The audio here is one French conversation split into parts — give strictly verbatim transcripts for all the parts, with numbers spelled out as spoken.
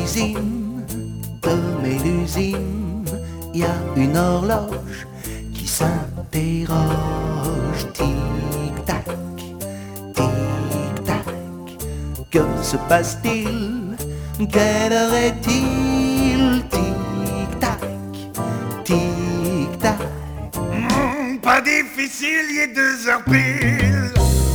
l'usine, de Mélusine, y a une horloge qui s'interroge. Tic-tac, tic-tac, que se passe-t-il? Quelle heure est-il? Tic-tac, tic-tac. Mmh, pas difficile, il est deux heures pile.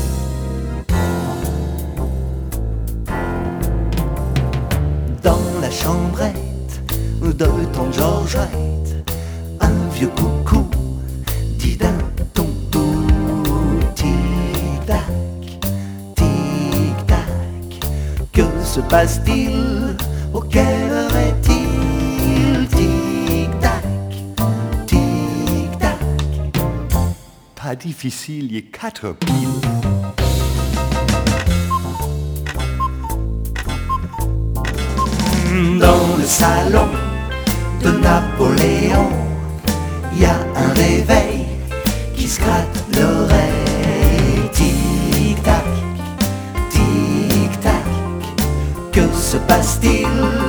Dans la chambrette de ton Georgette, un vieux coucou dit d'un ton doux. Tic-tac, tic-tac, que se passe-t-il? Oh, quelle heure est-il? Tic-tac, tic-tac. Pas difficile, il est quatre piles. Dans le salon de Napoléon, il y a un réveil qui se gratte l'oreille. Tic-tac, tic-tac, que se passe-t-il?